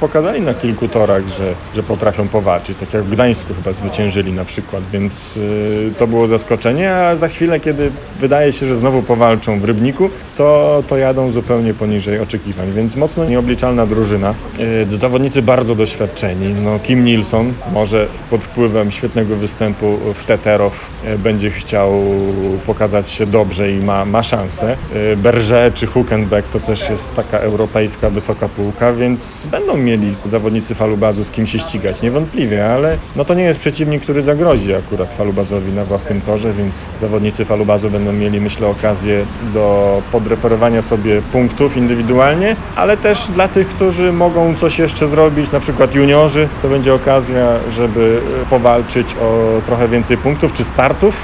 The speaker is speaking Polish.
pokazali na kilku torach, że potrafią powalczyć, tak jak w Gdańsku chyba zwyciężyli na przykład, więc to było zaskoczenie, a za chwilę, kiedy wydaje się, że znowu powalczą w Rybniku, to jadą zupełnie poniżej oczekiwań, więc mocno nieobliczalna drużyna. Zawodnicy bardzo doświadczeni, Kim Nilsson może pod wpływem świetnego występu w Teterow będzie chciał pokazać się dobrze i ma szansę. Berger czy Hülkenberg to też jest taka europejska wysoka półka, więc będą mieli zawodnicy Falubazu z kim się ścigać, niewątpliwie, ale to nie jest przeciwnik, który zagrozi akurat Falubazowi na własnym torze, więc zawodnicy Falubazu będą mieli, myślę, okazję do podreperowania sobie punktów indywidualnie, ale też dla tych, którzy mogą coś jeszcze zrobić, na przykład juniorzy, to będzie okazja, żeby powalczyć o trochę więcej punktów czy startów